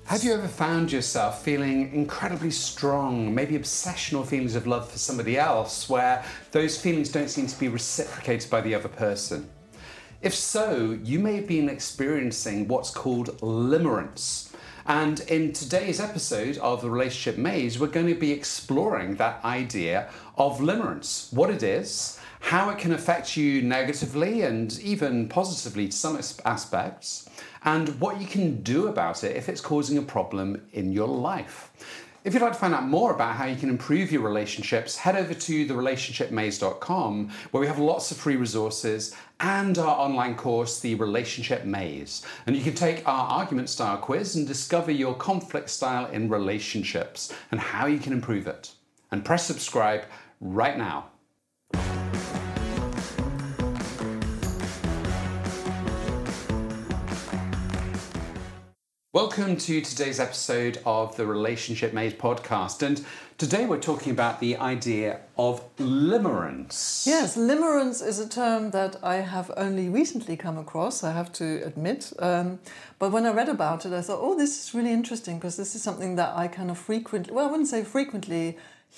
Have you ever found yourself feeling incredibly strong, maybe obsessional feelings of love for somebody else, where those feelings don't seem to be reciprocated by the other person? If so, you may have been experiencing what's called limerence. And in today's episode of The Relationship Maze, we're going to be exploring that idea of limerence, what it is, how it can affect you negatively and even positively to some aspects, and what you can do about it if it's causing a problem in your life. If you'd like to find out more about how you can improve your relationships, head over to therelationshipmaze.com, where we have lots of free resources and our online course, The Relationship Maze. And you can take our argument style quiz and discover your conflict style in relationships and how you can improve it. And press subscribe right now. Welcome to today's episode of the Relationship Maze podcast, and today we're talking about the idea of limerence. Yes, limerence is a term that I have only recently come across, I have to admit. But when I read about it, I thought, oh, this is really interesting, because this is something that I kind of frequently, well, I wouldn't say frequently,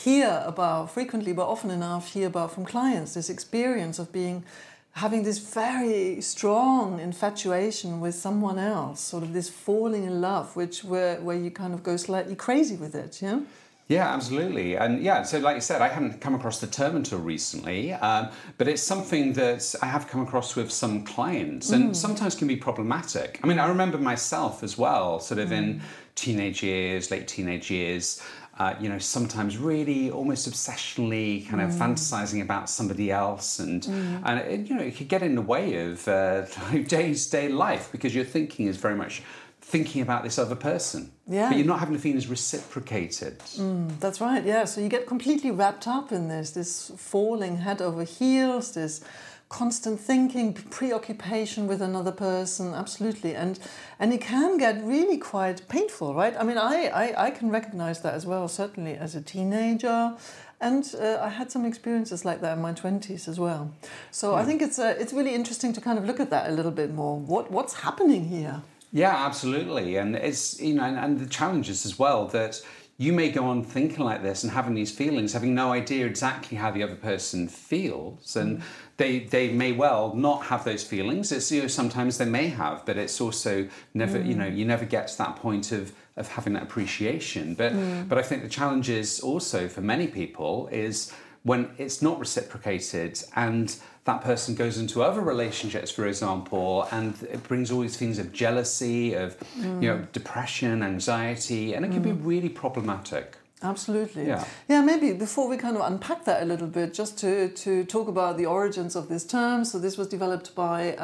but often enough hear about from clients, this experience of having this very strong infatuation with someone else, sort of this falling in love, where you kind of go slightly crazy with it, yeah? Yeah, absolutely. And yeah, so like you said, I haven't come across the term until recently, but it's something that I have come across with some clients and sometimes can be problematic. I mean, I remember myself as well, sort of in teenage years, late teenage years, sometimes really almost obsessionally kind of fantasizing about somebody else, and it could get in the way of day-to-day life because your thinking is very much thinking about this other person, but you're not having the feelings reciprocated. That's right, yeah. So you get completely wrapped up in this falling head over heels, this constant thinking, preoccupation with another person, absolutely. And it can get really quite painful, right? I mean, I can recognize that as well, certainly as a teenager. And I had some experiences like that in my 20s as well. So I think it's really interesting to kind of look at that a little bit more. What's happening here? Yeah, absolutely. And it's, and the challenges as well that you may go on thinking like this and having these feelings, having no idea exactly how the other person feels. And they may well not have those feelings. It's, sometimes they may have, but it's also never, you never get to that point of having that appreciation. But I think the challenge is also for many people is when it's not reciprocated and that person goes into other relationships, for example, and it brings all these things of jealousy, of depression, anxiety, and it can be really problematic. Absolutely. Yeah, maybe before we kind of unpack that a little bit, just to talk about the origins of this term. So this was developed by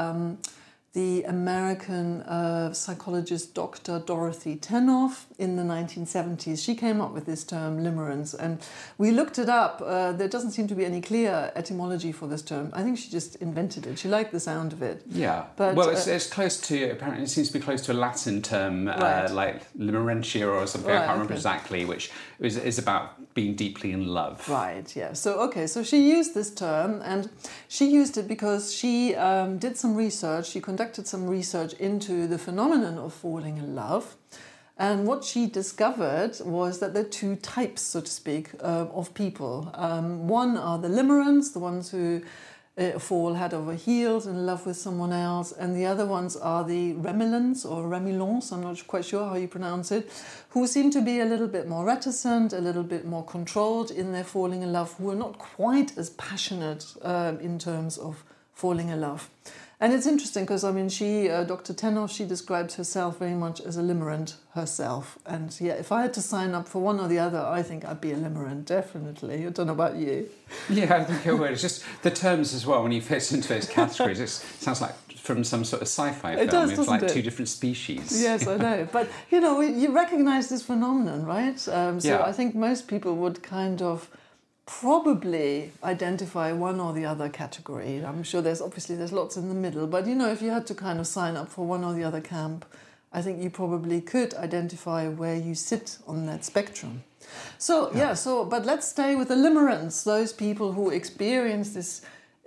the American psychologist Dr. Dorothy Tennov in the 1970s. She came up with this term, limerence, and we looked it up. There doesn't seem to be any clear etymology for this term. I think she just invented it. She liked the sound of it. Yeah, but well, it's close to, apparently it seems to be close to a Latin term, like limerentia or something, I can't remember exactly, which is about being deeply in love. Right, yeah. So she used this term, and she used it because she did some research. She conducted some research into the phenomenon of falling in love. And what she discovered was that there are two types, so to speak, of people. One are the limerents, the ones who fall head over heels in love with someone else, and the other ones are the remilants or remilants, I'm not quite sure how you pronounce it, who seem to be a little bit more reticent, a little bit more controlled in their falling in love, who are not quite as passionate in terms of falling in love. And it's interesting because, I mean, Dr. Tennov, she describes herself very much as a limerent herself. And yeah, if I had to sign up for one or the other, I think I'd be a limerent, definitely. I don't know about you. Yeah, I think I would. It's just the terms as well, when you fit into those categories, it sounds like from some sort of sci-fi film. It does, doesn't it? Two different species. Yes, I know. But, you recognise this phenomenon, right? So I think most people would kind of probably identify one or the other category. I'm sure there's lots in the middle, but if you had to kind of sign up for one or the other camp, I think you probably could identify where you sit on that spectrum. So but let's stay with the limerents, those people who experience this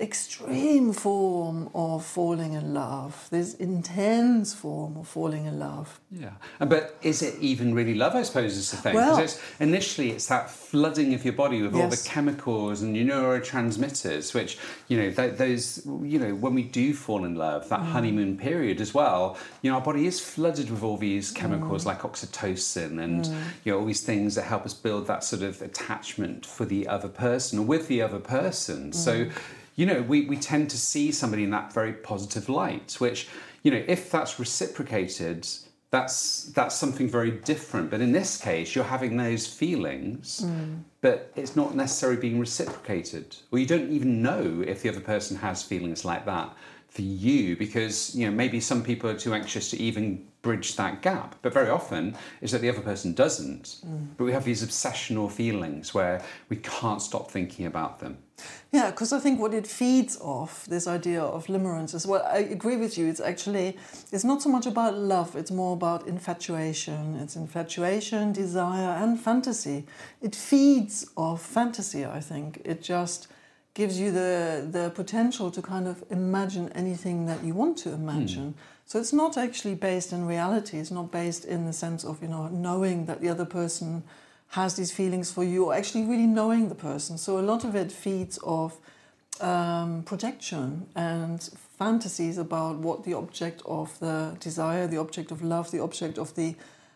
extreme form of falling in love, this intense form of falling in love. Yeah, but is it even really love, I suppose, is the thing? Well, because initially it's that flooding of your body with all the chemicals and your neurotransmitters, which, those, when we do fall in love, that honeymoon period as well, our body is flooded with all these chemicals like oxytocin and, all these things that help us build that sort of attachment for the other person or with the other person. So, we tend to see somebody in that very positive light, which, if that's reciprocated, that's something very different. But in this case, you're having those feelings, but it's not necessarily being reciprocated. Or you don't even know if the other person has feelings like that for you, because, maybe some people are too anxious to even bridge that gap. But very often is that the other person doesn't. But we have these obsessional feelings where we can't stop thinking about them. Yeah, because I think what it feeds off, this idea of limerence as well, I agree with you, it's not so much about love, it's more about infatuation. It's infatuation, desire and fantasy. It feeds off fantasy, I think. It just gives you the potential to kind of imagine anything that you want to imagine. So it's not actually based in reality, it's not based in the sense of, knowing that the other person has these feelings for you, or actually really knowing the person. So a lot of it feeds off projection and fantasies about what the object of the desire, the object of love, the object of the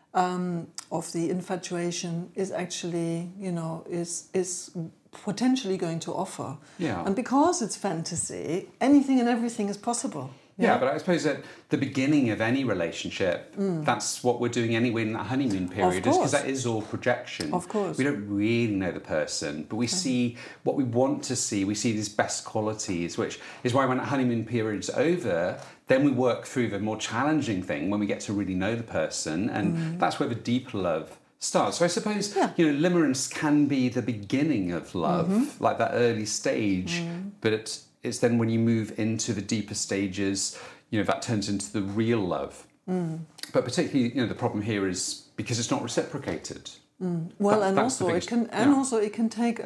infatuation is actually, is potentially going to offer. Yeah. And because it's fantasy, anything and everything is possible. Yeah, but I suppose at the beginning of any relationship, that's what we're doing anyway in that honeymoon period, is because that is all projection. Of course. We don't really know the person, but we see what we want to see. We see these best qualities, which is why when that honeymoon period's over, then we work through the more challenging thing when we get to really know the person, and that's where the deeper love starts. So I suppose, limerence can be the beginning of love, like that early stage, but it's then when you move into the deeper stages, that turns into the real love. But particularly, the problem here is because it's not reciprocated. Well, and also it can take,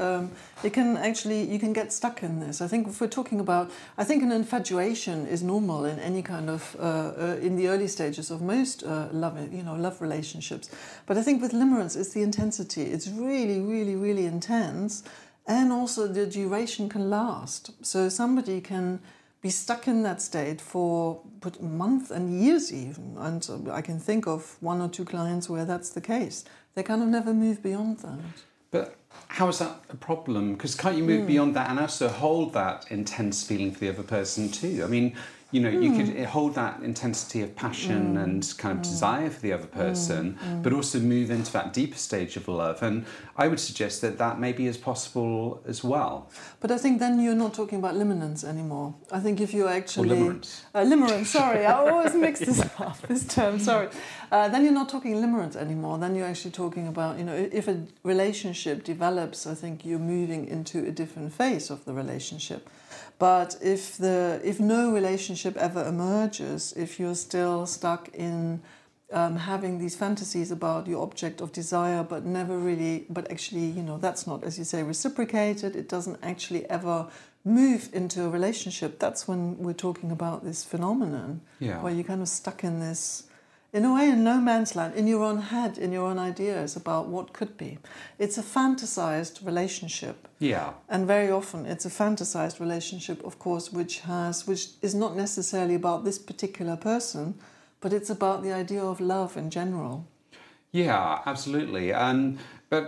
you can get stuck in this. I think if we're talking about, I think an infatuation is normal in any kind of, in the early stages of most love relationships. But I think with limerence, it's the intensity. It's really, really, really intense. And also the duration can last. So somebody can be stuck in that state for months and years even. And I can think of one or two clients where that's the case. They kind of never move beyond that. But how is that a problem? Because can't you move beyond that and also hold that intense feeling for the other person too? I mean, you could hold that intensity of passion and kind of desire for the other person, but also move into that deeper stage of love. And I would suggest that maybe is possible as well. But I think then you're not talking about limerence anymore. I think if you actually... Or limerence. Limerence, sorry. I always mix this term, sorry. Then you're not talking limerence anymore. Then you're actually talking about, if a relationship develops, I think you're moving into a different phase of the relationship. But if no relationship ever emerges, if you're still stuck in having these fantasies about your object of desire, but actually, that's not, as you say, reciprocated, it doesn't actually ever move into a relationship, that's when we're talking about this phenomenon, where you're kind of stuck in this, in a way, in no man's land, in your own head, in your own ideas about what could be. It's a fantasized relationship. Yeah. And very often it's a fantasized relationship, of course, which is not necessarily about this particular person, but it's about the idea of love in general. Yeah, absolutely. And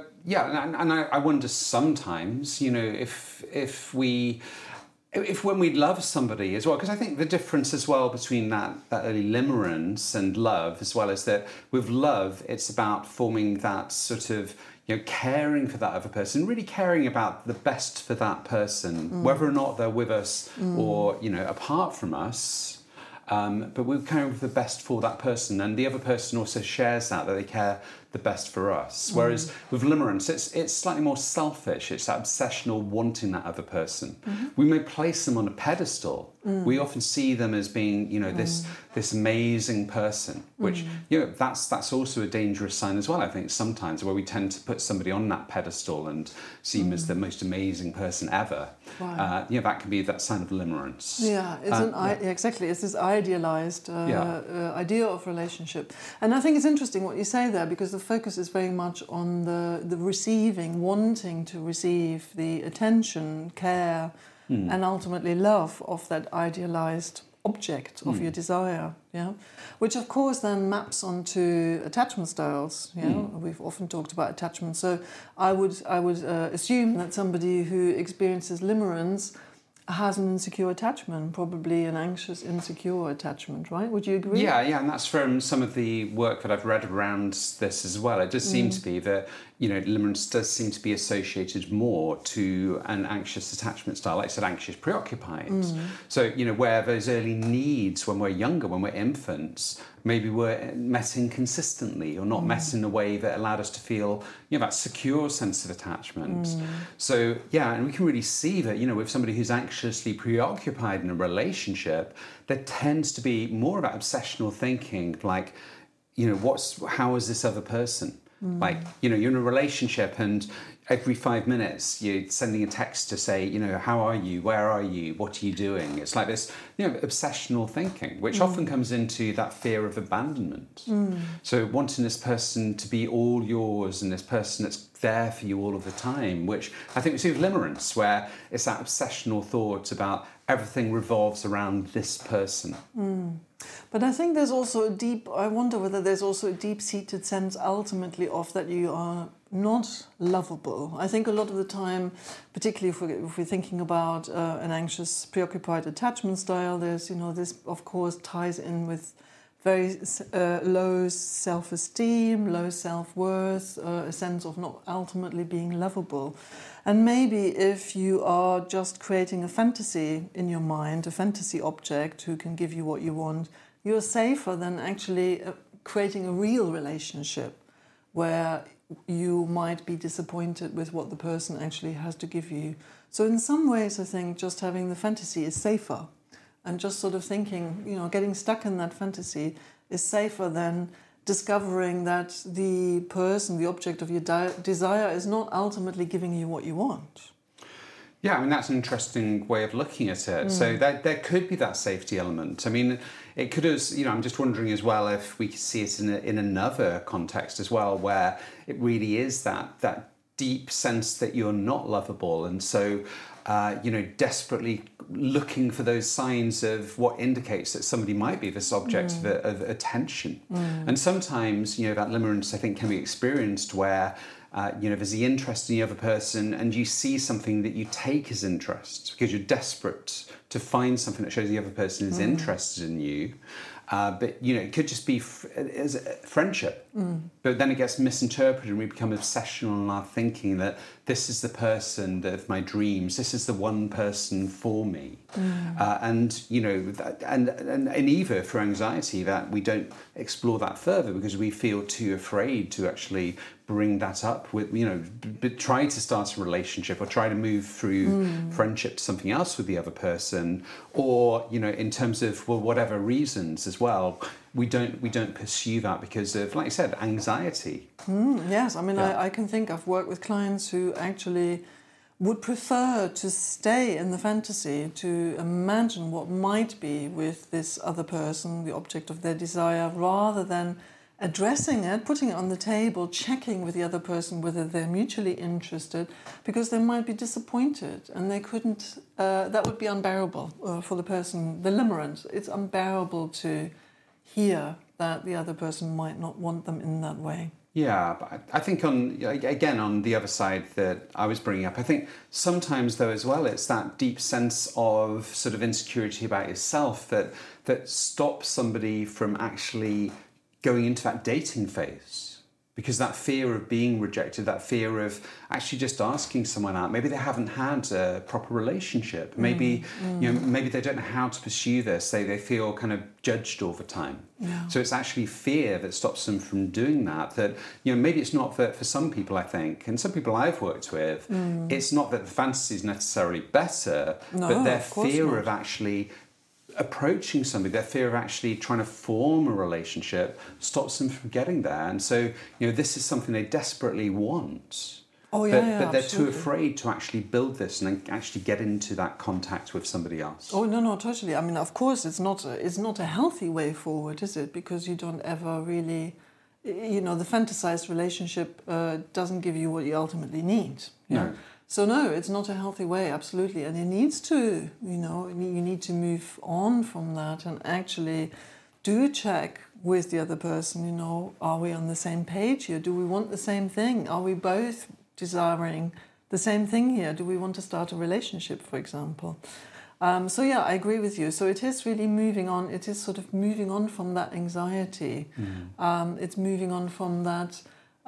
I wonder sometimes, if when we love somebody as well, because I think the difference as well between that early limerence and love as well is that with love, it's about forming that sort of, caring for that other person, really caring about the best for that person, whether or not they're with us or, apart from us. But we're caring for the best for that person, and the other person also shares that they care the best for us. Whereas with limerence, it's slightly more selfish. It's that obsessional wanting that other person. We may place them on a pedestal, We often see them as being, this amazing person, which, that's also a dangerous sign as well, I think, sometimes, where we tend to put somebody on that pedestal and see them as the most amazing person ever. Right. That can be that sign of limerence. Yeah, it's exactly. It's this idealized idea of relationship. And I think it's interesting what you say there, because the focus is very much on the receiving, wanting to receive the attention, care, and ultimately love of that idealized object of your desire, which of course then maps onto attachment styles. We've often talked about attachment, so I would assume that somebody who experiences limerence has an insecure attachment, probably an anxious, insecure attachment, right? Would you agree? Yeah, and that's from some of the work that I've read around this as well. It does seem to be that, limerence does seem to be associated more to an anxious attachment style, like I said, anxious preoccupied. So, where those early needs when we're younger, when we're infants, maybe were met inconsistently or not met in a way that allowed us to feel, that secure sense of attachment. So, and we can really see that, with somebody who's anxiously preoccupied in a relationship, there tends to be more about obsessional thinking, like, how is this other person? Like, you're in a relationship and every 5 minutes you're sending a text to say, how are you? Where are you? What are you doing? It's like this, obsessional thinking, which often comes into that fear of abandonment. So wanting this person to be all yours and this person that's there for you all of the time, which I think we see with limerence, where it's that obsessional thought about everything revolves around this person. But I think there's also I wonder whether there's also a deep-seated sense ultimately of that you are not lovable. I think a lot of the time, particularly if we're thinking about an anxious, preoccupied attachment style, there's, this of course ties in with very low self-esteem, low self-worth, a sense of not ultimately being lovable. And maybe if you are just creating a fantasy in your mind, a fantasy object who can give you what you want, you're safer than actually creating a real relationship where you might be disappointed with what the person actually has to give you. So in some ways, I think just having the fantasy is safer. And just sort of thinking, getting stuck in that fantasy is safer than discovering that the person, the object of your desire, is not ultimately giving you what you want. Yeah, I mean, that's an interesting way of looking at it. So there could be that safety element. I mean, it could have, I'm just wondering as well if we could see it in another context as well, where it really is that deep sense that you're not lovable. And so, desperately looking for those signs of what indicates that somebody might be this object of attention. And sometimes, that limerence, I think, can be experienced where, there's the interest in the other person and you see something that you take as interest because you're desperate to find something that shows the other person is interested in you. But, it could just be as a friendship. But then it gets misinterpreted and we become obsessional in our thinking that this is the person of my dreams. This is the one person for me. And either for anxiety that we don't explore that further because we feel too afraid to actually bring that up with, but try to start a relationship or try to move through friendship to something else with the other person, or, in terms of, whatever reasons as well, we don't pursue that because of, like I said, anxiety. Yes, I mean, I can think I've worked with clients who actually would prefer to stay in the fantasy, to imagine what might be with this other person, the object of their desire, rather than addressing it, putting it on the table, checking with the other person whether they're mutually interested, because they might be disappointed and they couldn't, that would be unbearable for the person, the limerent. It's unbearable to hear that the other person might not want them in that way. Yeah, but I think on the other side that I was bringing up, I think sometimes though as well, it's that deep sense of sort of insecurity about yourself that stops somebody from actually going into that dating phase. Because that fear of being rejected, that fear of actually just asking someone out, maybe they haven't had a proper relationship. Maybe maybe they don't know how to pursue this. They feel kind of judged all the time. Yeah. So it's actually fear that stops them from doing that. That maybe it's not for some people, I think, and some people I've worked with. It's not that the fantasy is necessarily better, but their fear of actually approaching somebody, their fear of actually trying to form a relationship stops them from getting there. And so, this is something they desperately want. Oh, yeah, but they're absolutely. too afraid to actually build this and then actually get into that contact with somebody else. Oh, no, totally. I mean, of course, it's not a healthy way forward, is it? Because you don't ever really, the fantasized relationship doesn't give you what you ultimately need. No. So no, it's not a healthy way, absolutely. And it needs to, you need to move on from that and actually do check with the other person, are we on the same page here? Do we want the same thing? Are we both desiring the same thing here? Do we want to start a relationship, for example? So yeah, I agree with you. So it is really moving on. It is sort of moving on from that anxiety. It's moving on from that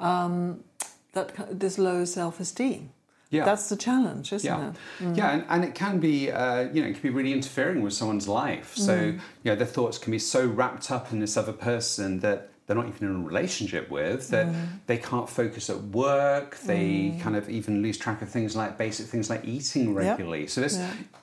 this low self-esteem. Yeah. That's the challenge, isn't it? Yeah, and it can be, it can be really interfering with someone's life. So, their thoughts can be so wrapped up in this other person that they're not even in a relationship with, that they can't focus at work, they kind of even lose track of basic things like eating regularly. Yep. So this,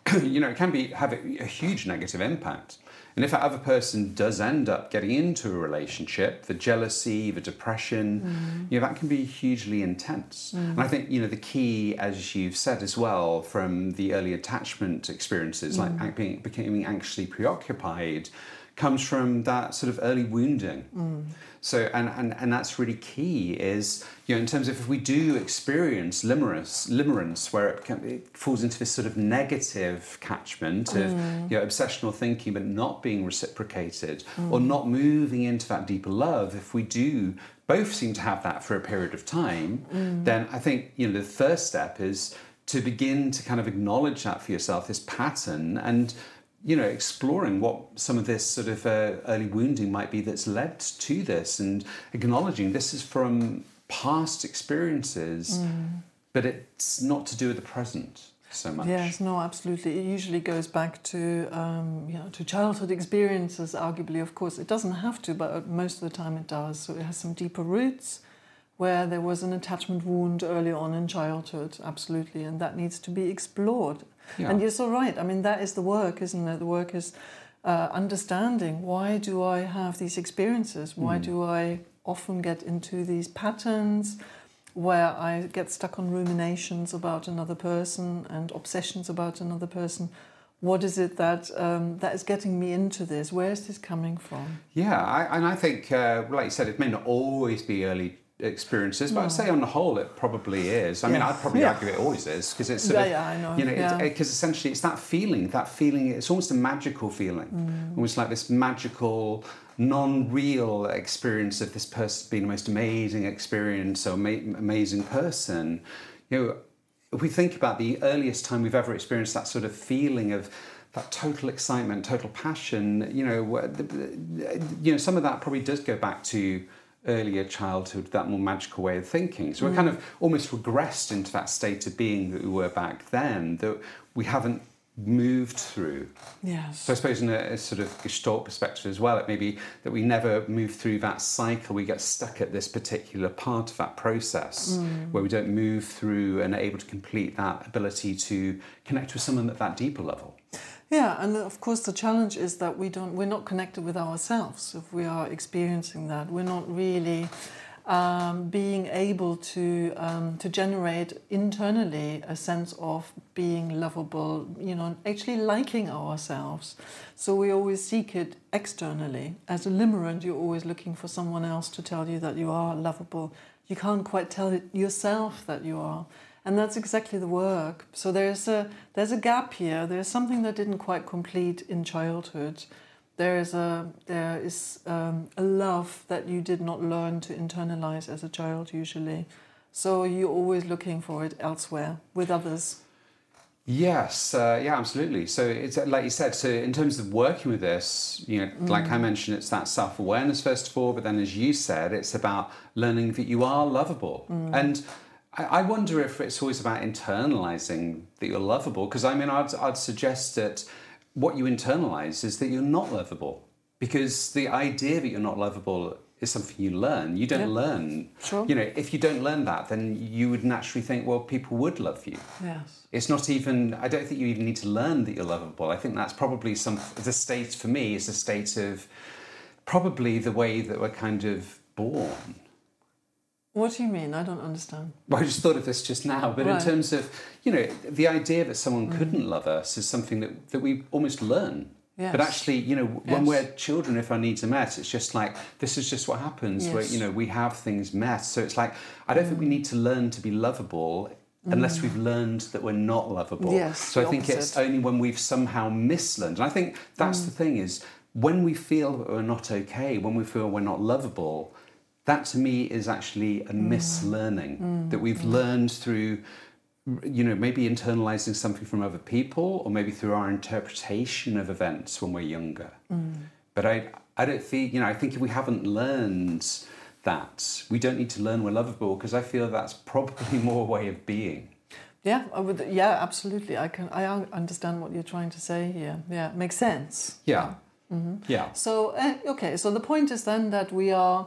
it can have a huge negative impact. And if that other person does end up getting into a relationship, the jealousy, the depression, that can be hugely intense. And I think, the key, as you've said as well, from the early attachment experiences, like becoming anxiously preoccupied, comes from that sort of early wounding. So, and that's really key is, in terms of if we do experience limerence, where it falls into this sort of negative catchment of, obsessional thinking, but not being reciprocated or not moving into that deeper love, if we do both seem to have that for a period of time, then I think, the first step is to begin to kind of acknowledge that for yourself, this pattern, and exploring what some of this sort of early wounding might be that's led to this, and acknowledging this is from past experiences, but it's not to do with the present so much. Yes, no, absolutely. It usually goes back to childhood experiences, arguably, of course. It doesn't have to, but most of the time it does. So it has some deeper roots where there was an attachment wound early on in childhood, absolutely, and that needs to be explored. Yeah. And you're so right. I mean, that is the work, isn't it? The work is understanding, why do I have these experiences? Why do I often get into these patterns where I get stuck on ruminations about another person and obsessions about another person? What is it that is getting me into this? Where is this coming from? Yeah, I think, like you said, it may not always be early experiences, but I'd say on the whole it probably is. I mean, I'd probably argue it always is, because it's sort of, I know. Because essentially it's that feeling, it's almost a magical feeling, almost like this magical, non-real experience of this person being the most amazing experience or amazing person. If we think about the earliest time we've ever experienced that sort of feeling of that total excitement, total passion, some of that probably does go back to earlier childhood, that more magical way of thinking. So we're kind of almost regressed into that state of being that we were back then, that we haven't moved through. Yes. So I suppose in a sort of Gestalt perspective as well, it may be that we never move through that cycle. We get stuck at this particular part of that process where we don't move through and are able to complete that ability to connect with someone at that deeper level. Yeah, and of course the challenge is that we're not connected with ourselves. If we are experiencing that, we're not really being able to generate internally a sense of being lovable, actually liking ourselves. So we always seek it externally. As a limerent, you're always looking for someone else to tell you that you are lovable. You can't quite tell it yourself that you are. And that's exactly the work. So there's a gap here. There's something that didn't quite complete in childhood. There is a love that you did not learn to internalize as a child usually. So you're always looking for it elsewhere with others. Yes, absolutely. So it's like you said. So in terms of working with this, like I mentioned, it's that self-awareness first of all. But then, as you said, it's about learning that you are lovable. And I wonder if it's always about internalizing that you're lovable, because I mean, I'd suggest that what you internalize is that you're not lovable, because the idea that you're not lovable is something you learn. You don't learn. Sure. You know, if you don't learn that, then you would naturally think, well, people would love you. Yes. It's not even, I don't think you even need to learn that you're lovable. I think that's probably the state, for me, is a state of probably the way that we're kind of born. What do you mean? I don't understand. Well, I just thought of this just now, but in terms of, you know, the idea that someone couldn't love us is something that we almost learn. Yes. But actually, you know, when we're children, if our needs are met, it's just like, this is just what happens, where, you know, we have things met. So it's like, I don't think we need to learn to be lovable unless we've learned that we're not lovable. Yes, so I think it's only when we've somehow mislearned. And I think that's the thing is, when we feel that we're not okay, when we feel we're not lovable, that to me is actually a mislearning that we've learned through, you know, maybe internalizing something from other people, or maybe through our interpretation of events when we're younger. But I don't think, you know, I think if we haven't learned that, we don't need to learn we're lovable, because I feel that's probably more a way of being. Yeah, I would. Yeah, absolutely. I understand what you're trying to say here. Yeah, makes sense. Yeah. Yeah. So okay. So the point is then that we are,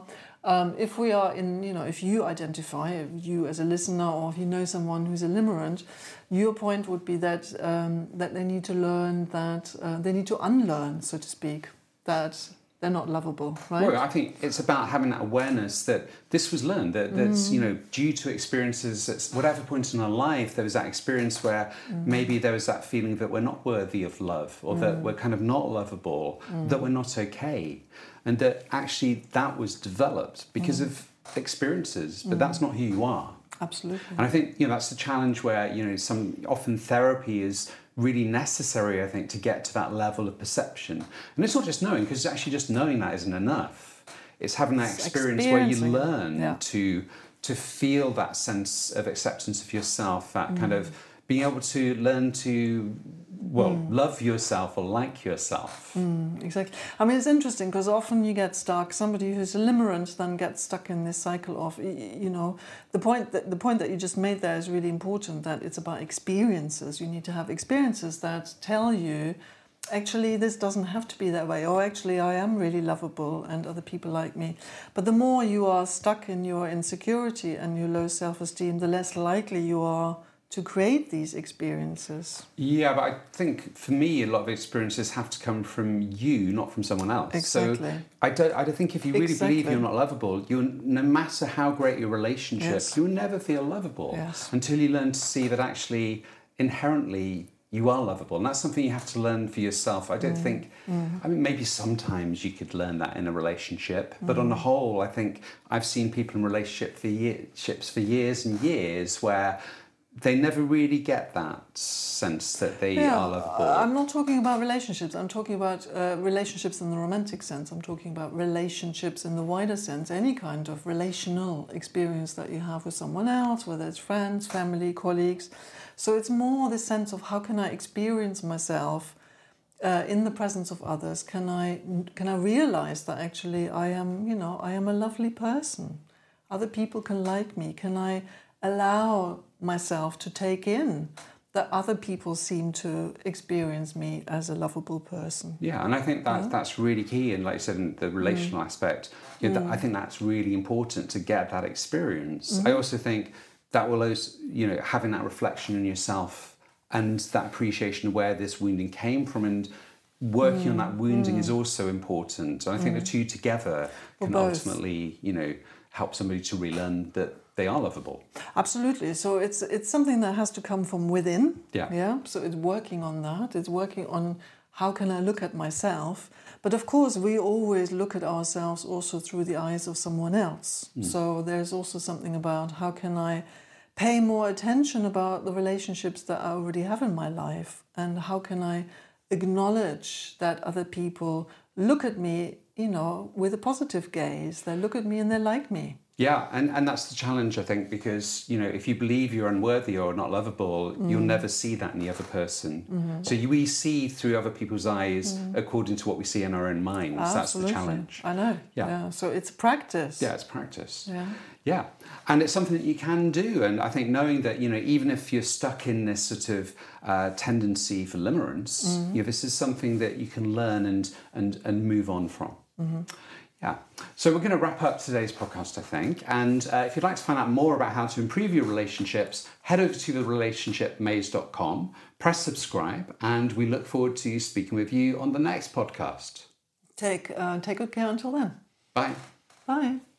if we are in, you know, if you identify, you as a listener, or if you know someone who's a limerent, your point would be that that they need to learn that they need to unlearn, so to speak, that they're not lovable, right? Well, I think it's about having that awareness that this was learned, that's, you know, due to experiences at whatever point in our life, there was that experience where maybe there was that feeling that we're not worthy of love, or that we're kind of not lovable, that we're not okay. And that actually that was developed because of experiences, but that's not who you are. Absolutely. And I think, you know, that's the challenge where, you know, often therapy is really necessary, I think, to get to that level of perception. And it's not just knowing, because actually just knowing that isn't enough. It's having that experience where you learn to feel that sense of acceptance of yourself, that kind of being able to learn to, love yourself or like yourself. Exactly. I mean, it's interesting because often you get stuck. Somebody who's a limerent then gets stuck in this cycle of, you know, the point that you just made there is really important. That it's about experiences. You need to have experiences that tell you, actually, this doesn't have to be that way. Or actually, I am really lovable and other people like me. But the more you are stuck in your insecurity and your low self-esteem, the less likely you are to create these experiences. Yeah, but I think for me, a lot of experiences have to come from you, not from someone else. Exactly. So I don't think if you really believe you're not lovable, no matter how great your relationship, you'll never feel lovable until you learn to see that actually inherently you are lovable. And that's something you have to learn for yourself. I don't think, I mean, maybe sometimes you could learn that in a relationship, but on the whole, I think I've seen people in relationships for years and years where they never really get that sense that they are lovable. I'm not talking about relationships. I'm talking about relationships in the romantic sense. I'm talking about relationships in the wider sense. Any kind of relational experience that you have with someone else, whether it's friends, family, colleagues. So it's more the sense of how can I experience myself in the presence of others? Can I realize that actually I am a lovely person? Other people can like me. Can I allow myself to take in that other people seem to experience me as a lovable person? Yeah, and I think that's really key. And like I said, in the relational aspect, I think that's really important to get that experience. I also think that will also, you know, having that reflection in yourself and that appreciation of where this wounding came from and working on that wounding is also important. And I think the two together can ultimately, you know, help somebody to relearn that they are lovable. Absolutely. So it's something that has to come from within. Yeah. So it's working on that. It's working on how can I look at myself. But of course, we always look at ourselves also through the eyes of someone else. So there's also something about how can I pay more attention about the relationships that I already have in my life, and how can I acknowledge that other people look at me, you know, with a positive gaze. They look at me and they like me. Yeah, and that's the challenge, I think, because, you know, if you believe you're unworthy or not lovable, you'll never see that in the other person. So we see through other people's eyes according to what we see in our own minds. Absolutely. That's the challenge. I know. Yeah. So it's practice. Yeah, it's practice. Yeah. And it's something that you can do. And I think knowing that, you know, even if you're stuck in this sort of tendency for limerence, you know, this is something that you can learn and move on from. Yeah. So we're going to wrap up today's podcast, I think. And if you'd like to find out more about how to improve your relationships, head over to therelationshipmaze.com, press subscribe, and we look forward to speaking with you on the next podcast. Take good care until then. Bye. Bye.